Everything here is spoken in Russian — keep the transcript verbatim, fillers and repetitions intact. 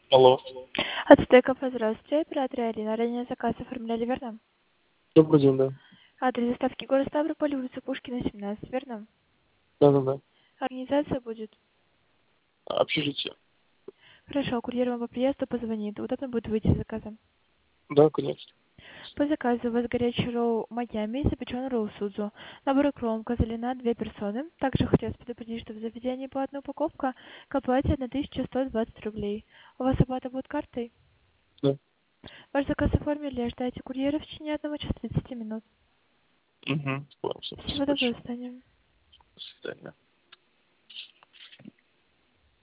Алло. От стейков, здравствуйте. Оператор Алина. Ранее заказ оформляли, верно? Добрый день, да. Адрес доставки город Ставрополь, улица Пушкина, семнадцать, верно? Да-да-да. Организация будет. Общежитие. Хорошо, курьер вам по приезду позвонит. Удобно будет выйти с заказом. Да, конечно. По заказу у вас горячий ролл Майами, запеченный ролл Судзу. Набор кром, козелина, две персоны. Также хотелось предупредить, что в заведении по одной упаковка к оплате тысяча сто двадцать рублей. У вас оплата будет картой? Да. Ваш заказ оформили, ожидайте курьера в течение одного часа тридцати минут. Угу. Понял, всё, Всего спасибо доброго, большое. до свидания. До свидания.